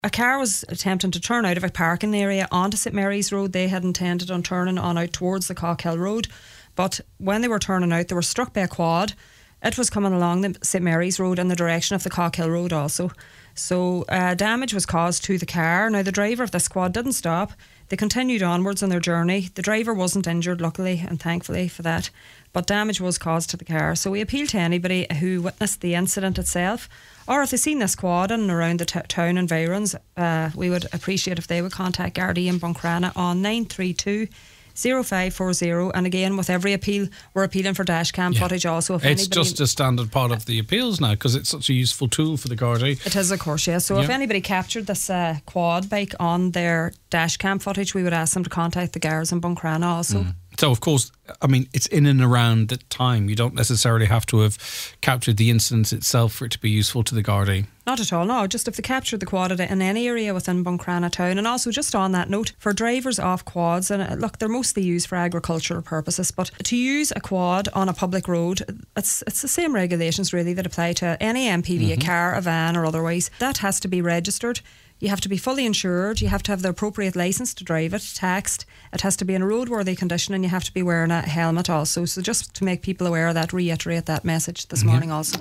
A car was attempting to turn out of a parking area onto St Mary's Road. They had intended on turning on out towards the Cockhill Road, but when they were turning out, they were struck by a quad. It was coming along the St Mary's Road in the direction of the Cockhill Road also. So damage was caused to the car. Now, the driver of this quad didn't stop. They continued onwards on their journey. The driver wasn't injured, luckily and thankfully for that, but damage was caused to the car. So we appeal to anybody who witnessed the incident itself, or if they've seen this quad in and around the town environs, we would appreciate if they would contact Gardaí in Buncrana on 932 0540. And again, with every appeal, we're appealing for dashcam footage also. If it's just a standard part of the appeals now, because it's such a useful tool for the Gardaí. It is, of course, yeah. So if anybody captured this quad bike on their dashcam footage, we would ask them to contact the Gardaí in Buncrana also. So, of course, I mean, it's in and around that time. You don't necessarily have to have captured the incident itself for it to be useful to the Gardaí. Not at all, no. Just if they captured the quad in any area within Buncrana town. And also, just on that note, for drivers off quads, and look, they're mostly used for agricultural purposes, but to use a quad on a public road, it's the same regulations really that apply to any MPV, a car, a van or otherwise. That has to be registered. You have to be fully insured, you have to have the appropriate licence to drive it, taxed, it has to be in a roadworthy condition, and you have to be wearing a helmet also. So just to make people aware of that, reiterate that message this morning also.